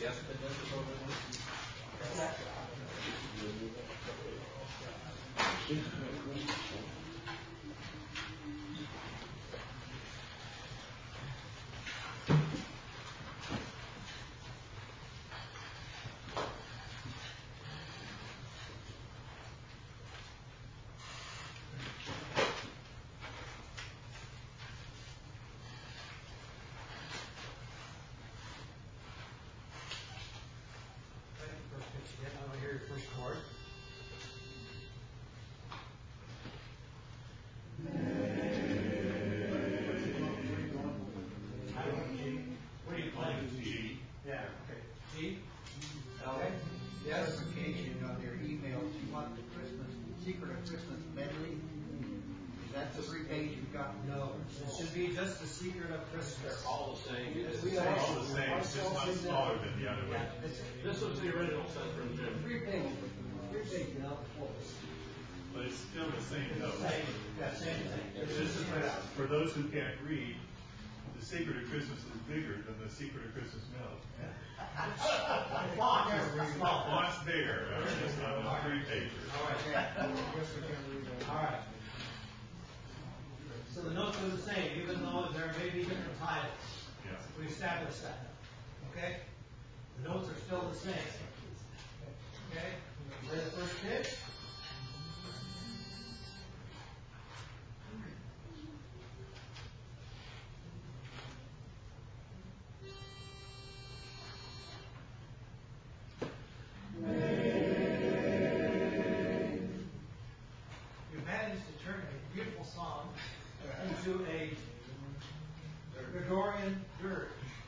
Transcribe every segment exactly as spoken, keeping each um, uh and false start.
Yes, but this is over just the secret of Christmas. They're all the same. It's all the same. It's just much smaller than the other way. This was the original set from Jim. Three pages. Three pages out close. But it's still the same though. Same. Yeah, same thing. This is for those who can't read. The Secret of Christmas is bigger than the Secret of Christmas Milk. Font. Font's bigger. Uh, it's on the three pages. All right. All right. So the notes are the same, even though there may be different titles. Yes. We established that. Okay? The notes are still the same. Okay? Play the first pitch. You managed to turn a beautiful song into a Gregorian dirge.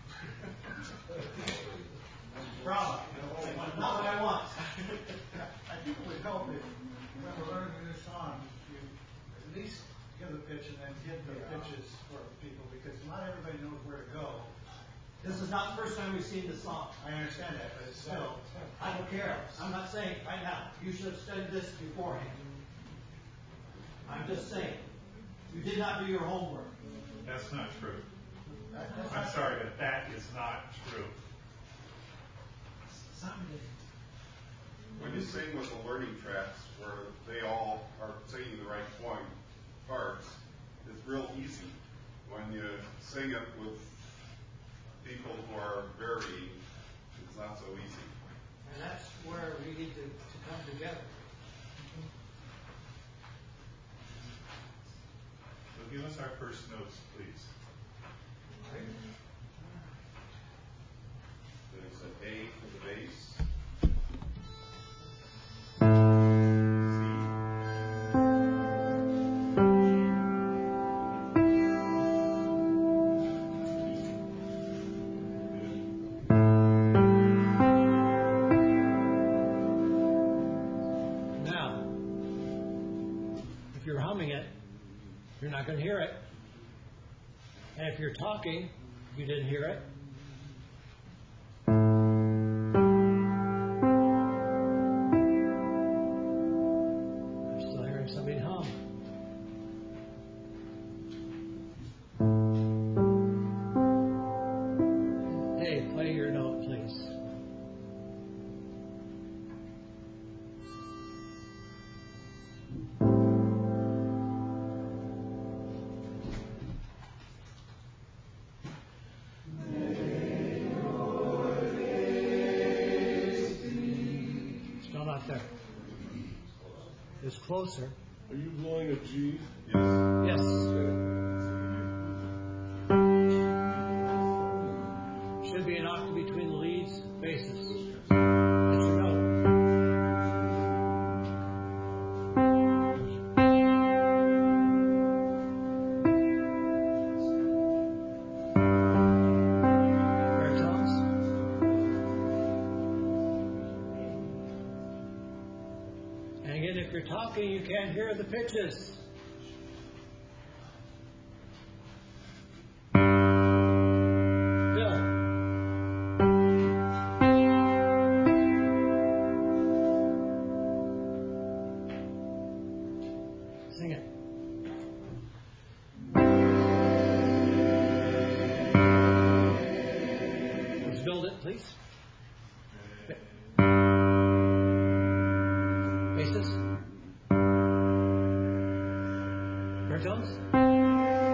Bravo. Not what I want. I think it would help if, when we're learning this song, you at least give the pitch and then hit the pitches for people, because not everybody knows where to go. This is not the first time we've seen this song. I understand that, but it's So, I don't care. I'm not saying right now. You should have studied this beforehand. I'm just saying. You did not do your homework. That's not true. I'm sorry, but that is not true. Somebody. When you sing with the learning tracks where they all are singing the right point parts, it's real easy. When you sing it with people who are varying, it's not so easy. And that's where we need to, to come together. So give us our first notes, please. Then it's an A for the bass. Now, if you're humming it, you're not going to hear it. And if you're talking, you didn't hear it. I'm still hearing somebody hum. Dave, play your note, please. There. It's closer. Are you blowing a G? Yes. Yes. Should be an octave between the leads, basses. That's your note. Baritones. And again, if you're talking, you can't hear the pitches. Bill. Sing it. Let's build it, please. goes.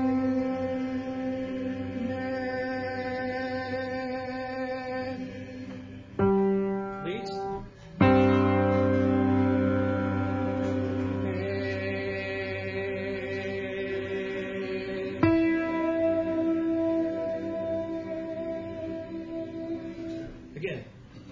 Leads. Again.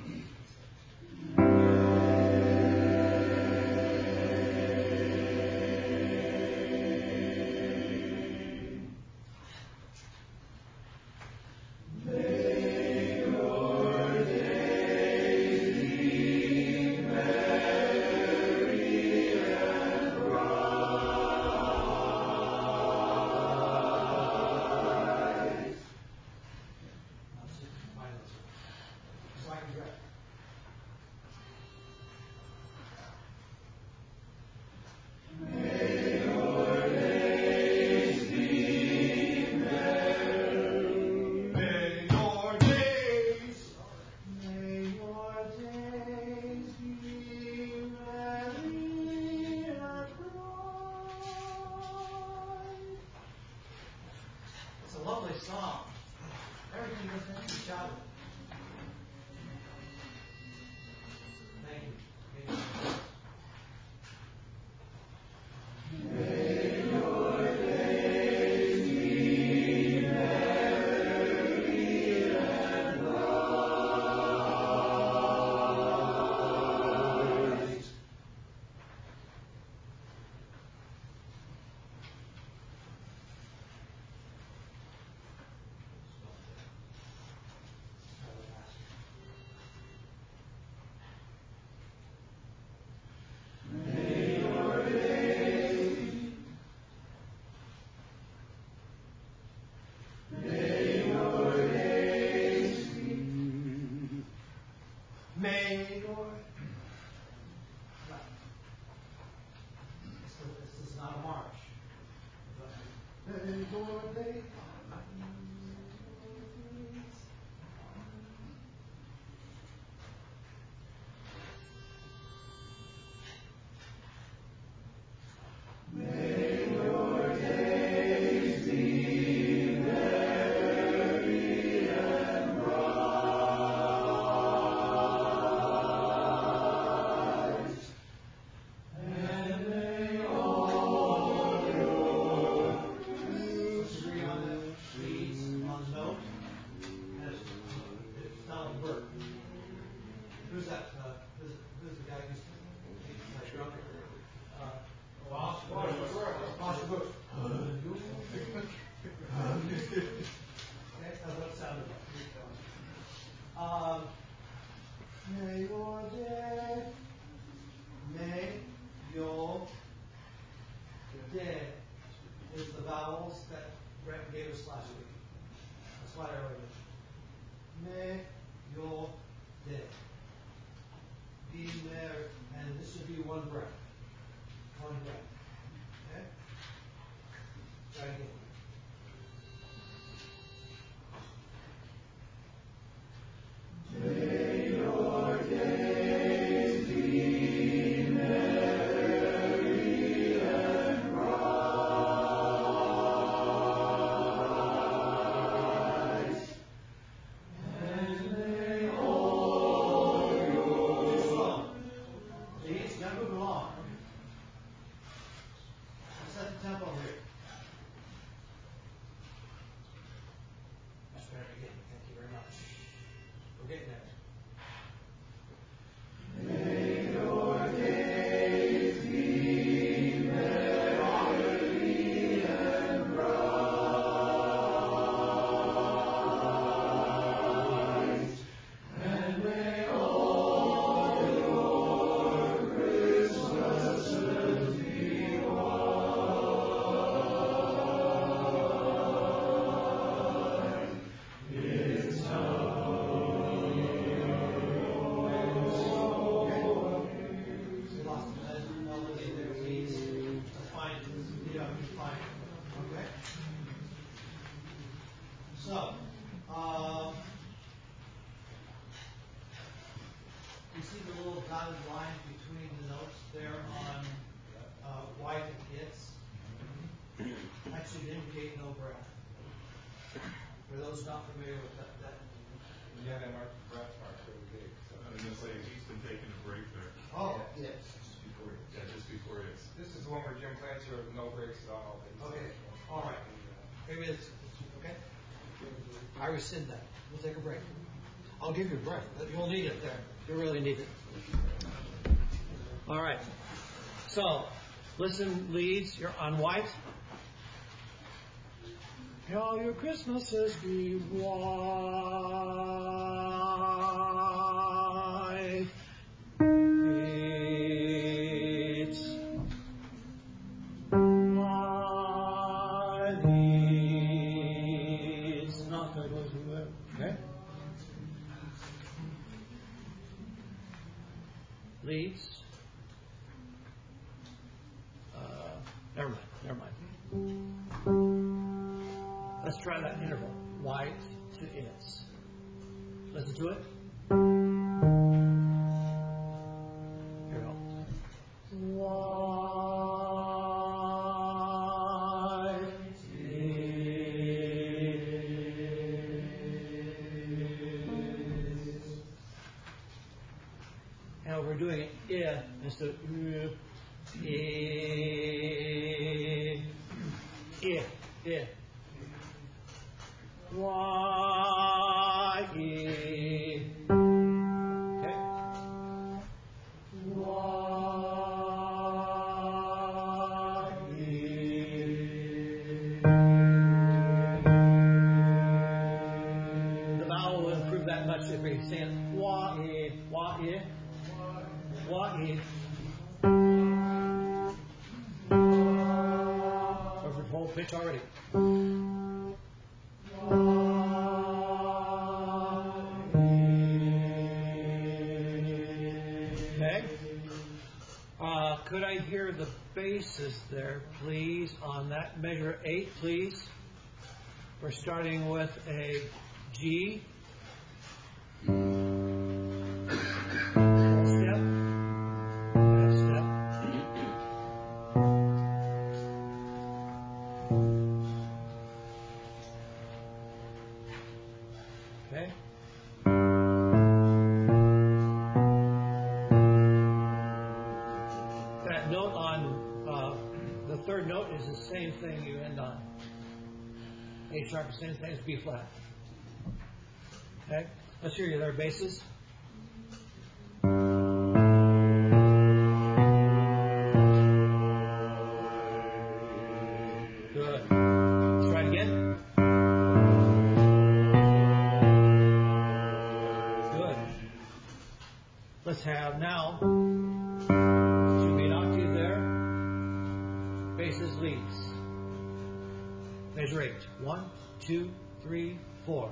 So I can grab. May your days, May your days be merry and bright. It's a lovely song. Everything was meant to be shouted. Thank you. Thank you. May your this, this is not a march. May your days. Let's agree on the leads on the note. And it's, it's not a word. Who's that? Uh, who's, who's the guy who's he's like drunk? Uh, Boss. Boss. Boss. Boss. Okay, that's what it sounded like. Um, may your day, may your day is the vowels that Brent gave us last week. That's why I wrote it. May your day be merry, and this should be one breath. One breath. Okay? Try again. Too slow. Leads, gotta move along. Set the tempo here. That's better again. Thank you very much. We're getting there. We lost the melody there, please. That's fine. Yeah, it's fine. Okay? So, um, you see the little dotted line between the notes there on uh, white and hits? who's not familiar with that, that. Yeah, that mark, brass mark's really big, so. I was gonna say, he's been taking a break there. Oh, yes. Just before you. Yeah, just before it. This is the one where Jim Clancy wrote no breaks at all. but he's- Okay, all right. Maybe it's, okay? I rescind that. We'll take a break. I'll give you a break. You'll need it there. You really need it. All right. So, listen, leads. You're on white. All your Christmases be white. It's white. It's not that was okay. Leads. Uh, never mind. Never mind. Let's try that interval. White to its. Listen to it. Here we go. White is. And we're doing it I instead of I. I. I. Why? Okay. Why? The vowel will improve that much if we say it. Why? Why? Why? Perfect whole pitch already. Uh, could I hear the basses there, please, on that measure eight, please? We're starting with a G. Full step. Half step. Okay. That note on uh, the third note is the same thing you end on. A sharp, the same thing as B flat. Okay? Let's hear you there, basses. Good. Let's try it again. Good. Let's have now. Should be an octave there. Basses, leads. Measure eight. One, two, three, four.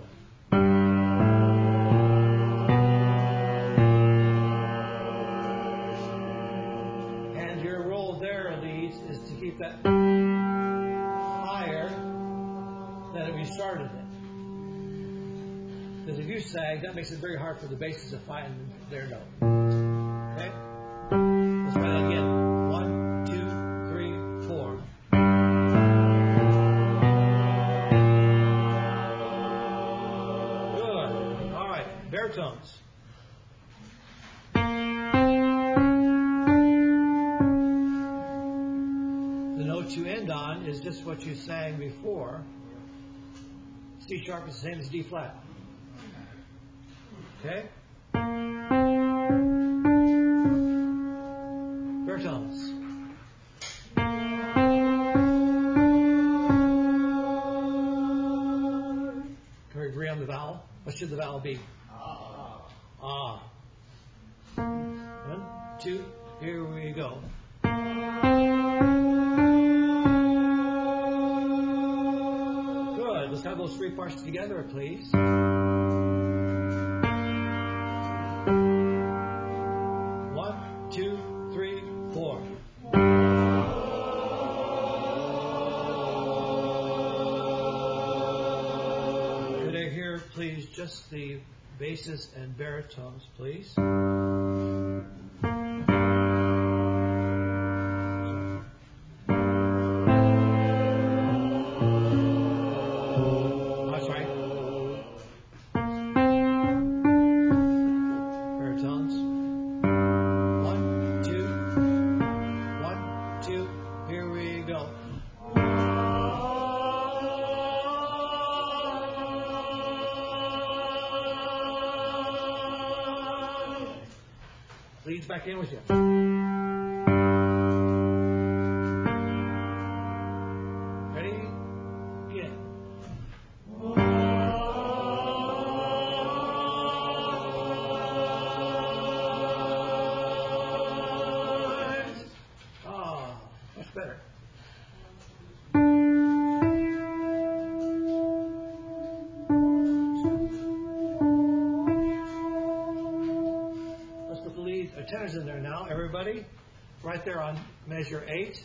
And your role there, leads, is to keep that higher than if you started it. Because if you sag, that makes it very hard for the basses to find their note. Okay? Let's try that again. One, two, three, four. Good. All right. Baritones. The note you end on is just what you sang before. C sharp is the same as D flat. Okay? Baritones. Can we agree on the vowel? What should the vowel be? Ah. Ah. One, two, here we go. Good. Let's have those three parts together, please. One, two, three, four. Could I hear, please, just the basses and baritones, please? That's right. back in with you. Ready? Begin. Ah, much better. Let's put the lead uh, tenors in there now, everybody. Right there on measure eight.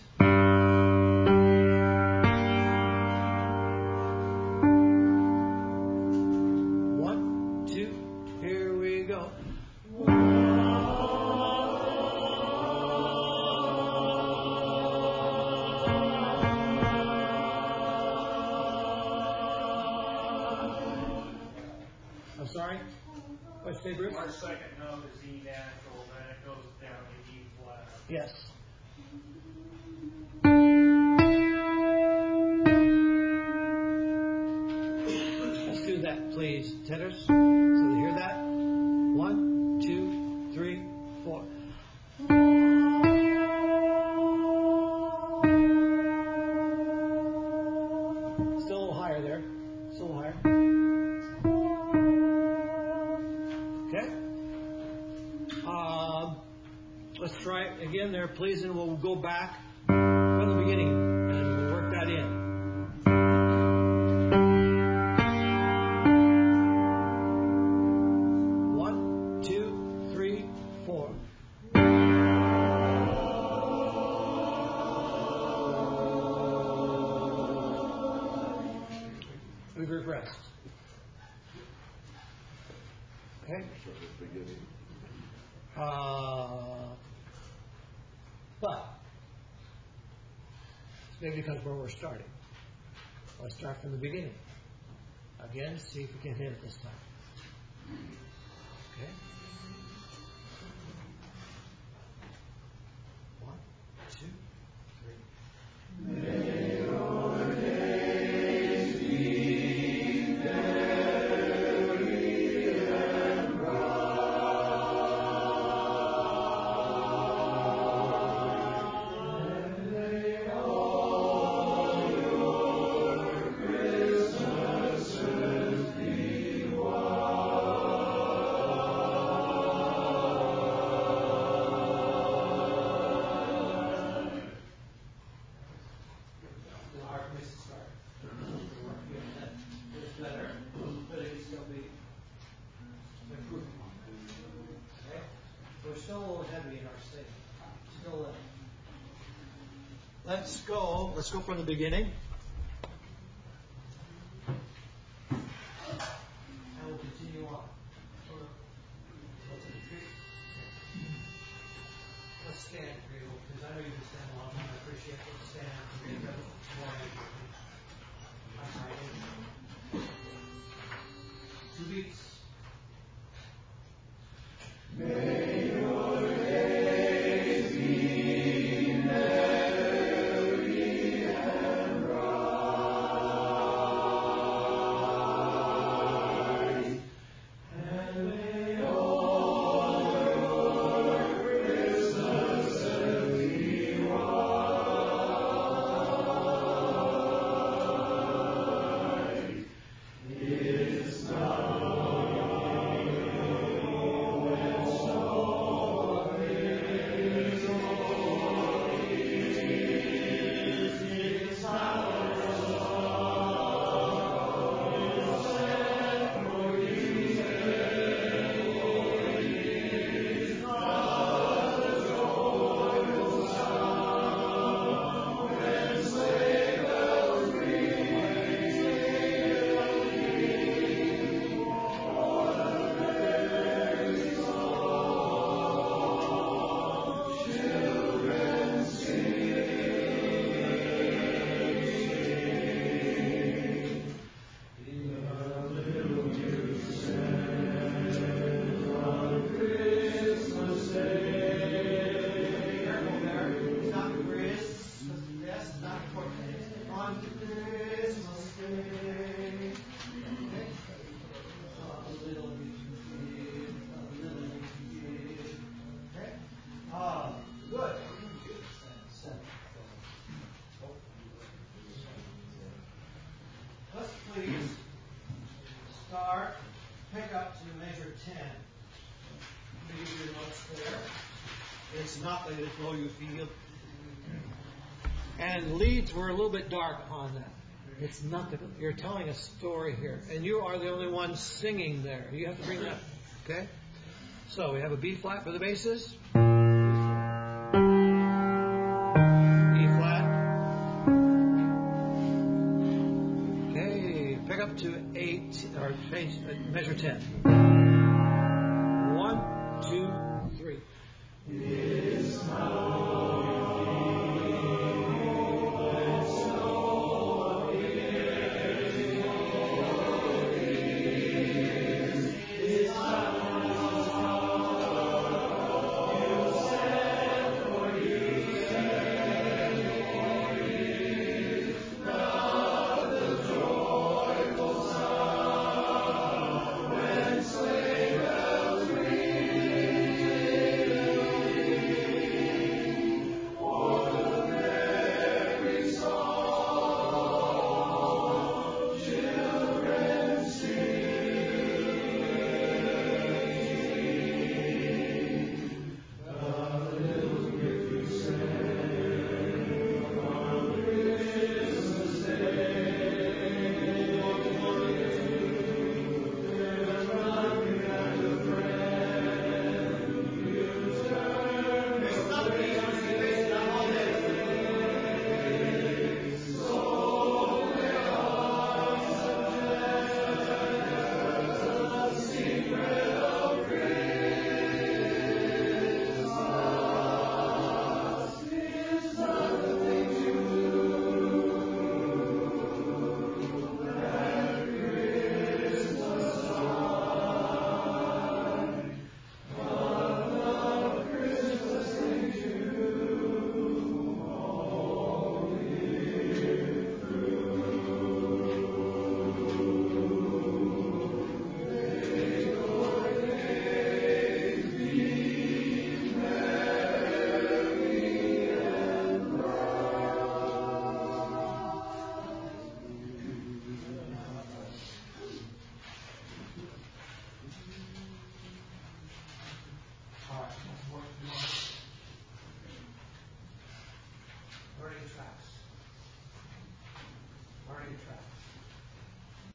One, two, here we go. I'm sorry? What'd you say, Bruce? Our second note is E natural, then it goes down to E flat. Yes. Let's do that, please, tenors. So you hear that? One, two, three, four. Still a little higher there. Still a little higher. Okay. Um, let's try it again there, please, and we'll go back from the beginning and we'll work that in. One, two, three, four. We regressed. Okay. Uh, but it's maybe because where we're starting. Let's start from the beginning. Again, see if we can hit it this time. Okay. One, two, three. Let's go. Let's go from the beginning. And we'll continue on. Let's stand, because I know you can stand a long time. I appreciate you stand. I'm sorry. Two beats. please start, pick up to measure ten. Let me give you your notes there. It's not going to blow your field. And leads were a little bit dark on that. It's nothing. You're telling a story here, and you are the only one singing there. You have to bring that. Okay. So we have a B flat for the basses. E flat. Okay. Pick up to eight or change, uh, measure ten. One, two, three. It's